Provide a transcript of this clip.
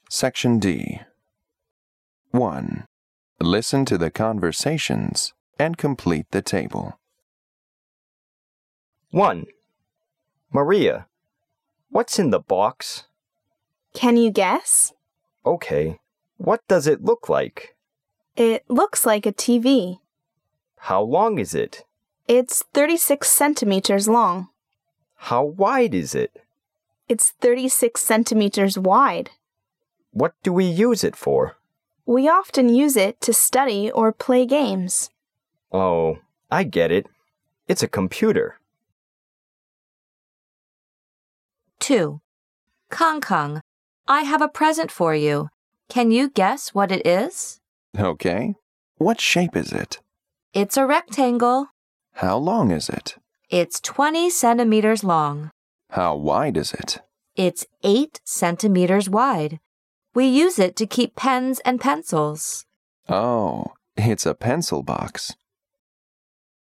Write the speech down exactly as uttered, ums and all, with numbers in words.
Section D. one. Listen to the conversations and complete the table. one. Maria, what's in the box? Can you guess? Okay. What does it look like? It looks like a T V. How long is it? It's thirty-six centimeters long. How wide is it? It's thirty-six centimeters wide. What do we use it for? We often use it to study or play games. Oh, I get it. It's a computer. two. Kong Kong, I have a present for you. Can you guess what it is? Okay. What shape is it? It's a rectangle. How long is it? It's twenty centimeters long. How wide is it? It's eight centimeters wide. We use it to keep pens and pencils. Oh, it's a pencil box.